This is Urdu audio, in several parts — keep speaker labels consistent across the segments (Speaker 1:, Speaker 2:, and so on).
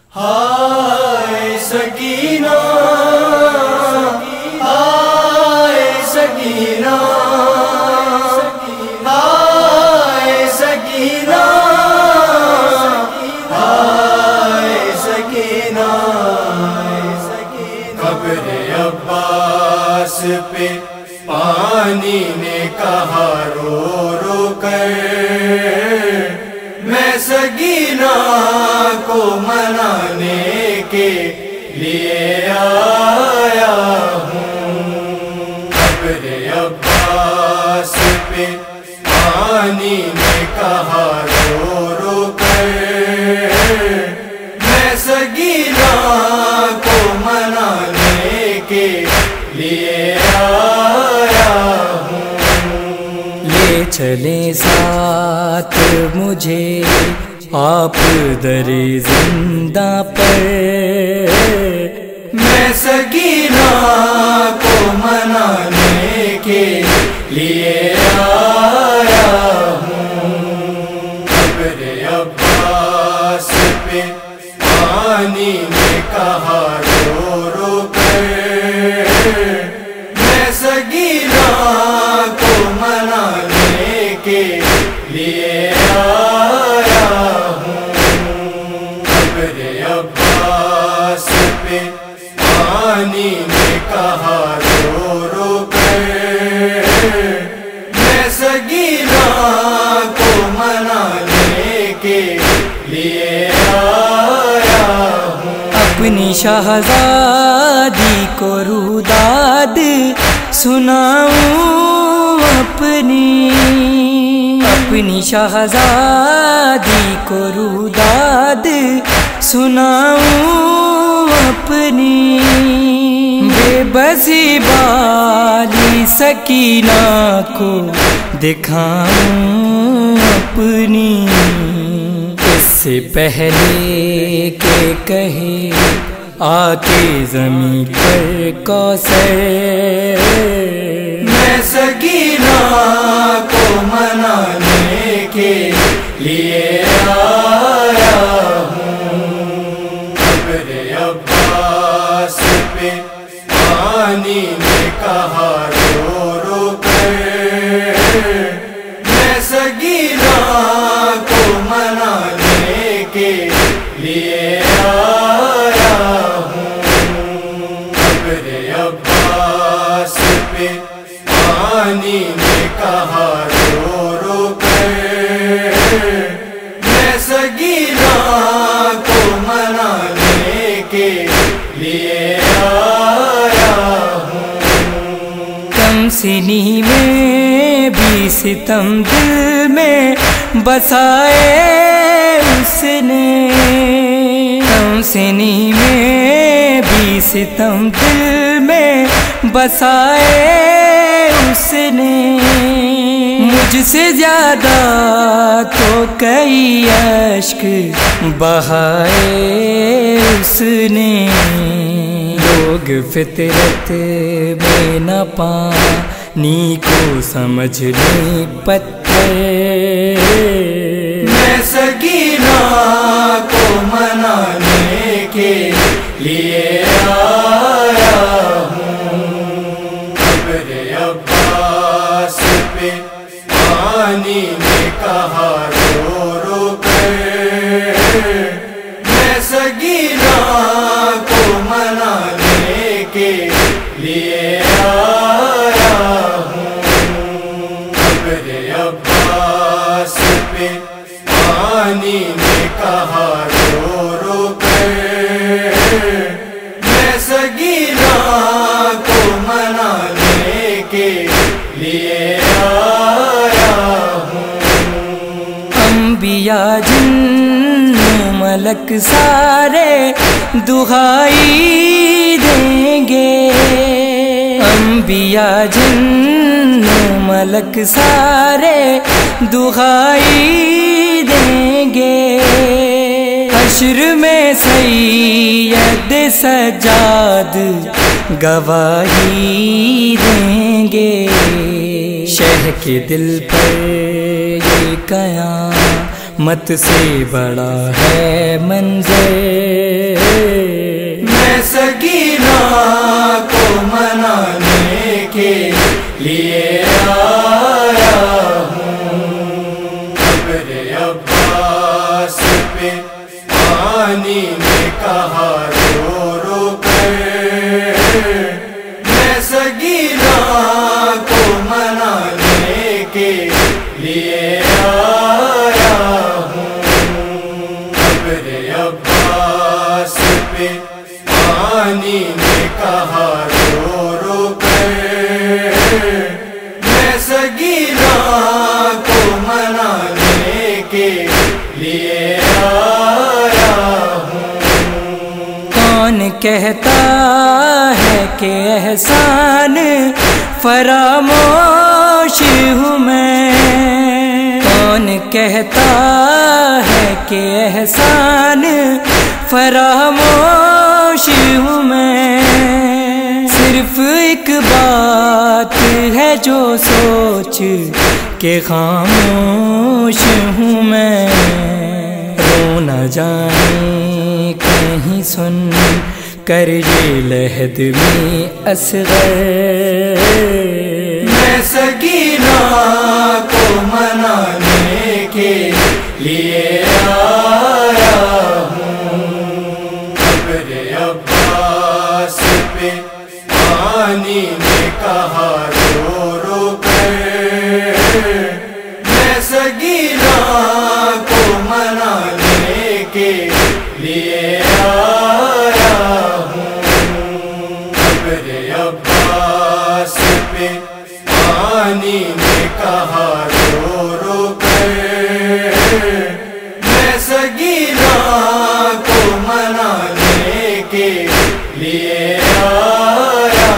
Speaker 1: ہائے سکینہ ہائے سکینہ ہائے سکینہ ہائے سکینہ قبر عباس پہ پانی نے کہا رو رو کر میں سکینہ کو منانے کے لیے آیا ہوں۔ قبر عباس پہ پانی نے کہا رو رو کر میں سکینہ کو منانے کے لیے آیا ہوں۔
Speaker 2: لے چلے ساتھ مجھے آپ در زندہ پر،
Speaker 1: میں سکینہ کو منانے کے لیے آیا ہوں۔ قبر عباس پہ پانی نے کہا رو رو کر میں سکینہ کو منانے کے لیے آیا ہوں۔ قبر عباس پہ پانی نے کہا رو رو کر میں سکینہ کو منانے کے لیے آیا ہوں۔
Speaker 2: اپنی شہزادی کو روداد سناؤں، اپنی شہزادی کو روداد سناؤں، اپنی بے بسی بالی سکینہ کو دکھاؤں اپنی، اس سے پہلے کہ کہے آ کے زمین پر کوثر،
Speaker 1: میں سکینہ کو منانے کے لیے آیا ہوں۔ قبر عباس پہ پانی نے کہا رو رو کر میں سکینہ کو منانے کے لیے آیا ہوں۔ قبر عباس پہ پانی نے کہا رو رو کر میں سکینہ کو منانے کے لیے آیا ہوں۔
Speaker 2: کم سنی میں بھی ستم دل میں بسائے اس نے، کم سنی میں بھی ستم دل میں بسائے اس نے، مجھ سے زیادہ تو کئی اشک بہائے اس نے، لوگ فطرت میں نہ پانی کو سمجھ لیں پتھر،
Speaker 1: میں سکینہ کو منانے کے لیے آیا ہوں۔ قبر عباس پہ پانی نے کہا رو رو کر میں سکینہ کو منانے کے لیے آیا ہوں۔ قبر عباس پہ پانی نے کہا رو رو کر میں سکینہ کو منانے کے لیے آیا ہوں۔
Speaker 2: انبیاء جن ملک سارے دہائی دیں گے، انبیاء جن ملک سارے دہائی دیں گے، حشر میں سید سجاد گواہی دیں گے، شہ کے دل پر یہ قیامت سے بڑا ہے منظر،
Speaker 1: پانی نے کہا رو رو کر میں سگینا کو منانے کے لیے آیا ہوں. قبر عباس پہ پانی نے کہا رو رو کر میں سگینا کو منانے کے لیے آیا ہوں.
Speaker 2: کون کہتا ہے کہ احسان فراموش ہوں میں؟ کون کہتا ہے کہ احسان فراموش ہوں میں؟ صرف ایک بات ہے جو سوچ کے خاموش ہوں میں. رو نہ جائیں کہیں سن کر یہ لحد میں اصغر
Speaker 1: میں سگینا کو منانے کے لیے آیا ہوں. قبر عباس پہ پانی نے کہا رو رو کر میں سگینا کو منانے کے لیے آیا ہوں. قبر عباس پہ پانی نے کہا رو رو کر میں سگینا کو منانے کے لیے آیا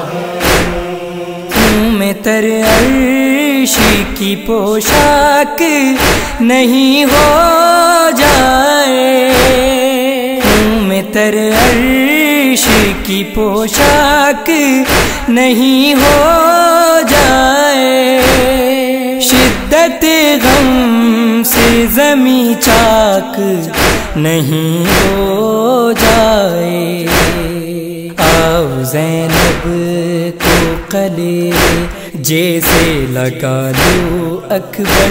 Speaker 1: ہوں.
Speaker 2: میں تر عرش کی پوشاک نہیں ہو جائے، میں تر عرش کی پوشاک نہیں ہو جائے، شدت غم سے زمیں چاک نہیں ہو جائے. آؤ زینب کو قلے جیسے لگا لو اکبر،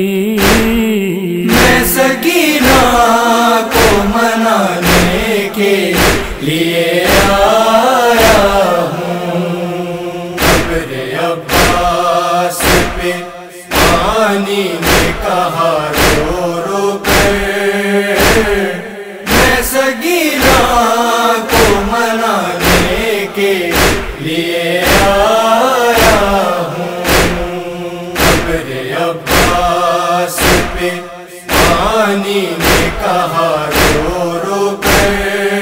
Speaker 1: میں سگینا کو منانے کے لیے آیا ہوں. قبر عباس پہ پانی نے کہا رو رو کر میں سگینا کو منانے کے لیے آیا ہوں. قبر عباس پہ پانی نے کہا رو رو کر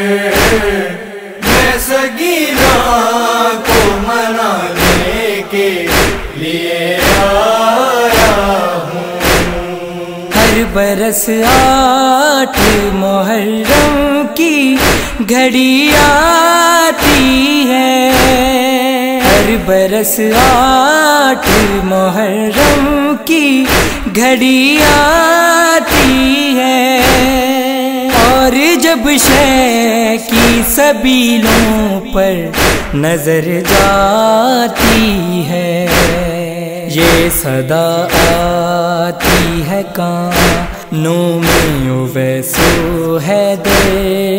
Speaker 1: میں سگینا کو منانے کے لیے آیا ہوں.
Speaker 2: ہر برس 8 محرم کی گھڑی آتی ہے، ہر برس 8 محرم کی گھڑی آتی ہے، اور جب شے کی سبیلوں پر نظر جاتی ہے، یہ صدا آتی ہے کانوں میں اویس و حیدر،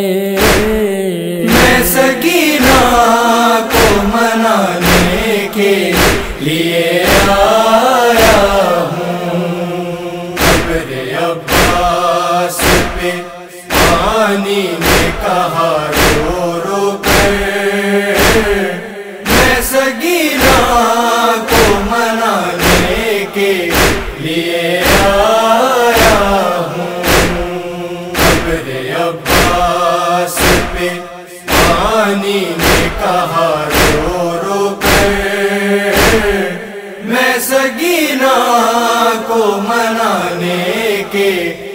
Speaker 1: میں سگینا کو منانے کے لیے آیا ہوں. قبر عباس پہ پانی نے کہا رو رو کر میں سگینا کو منانے کے لیے آیا ہوں. قبر عباس پہ پانی نے کہا رو رو کر میں سگینا کو منانے کے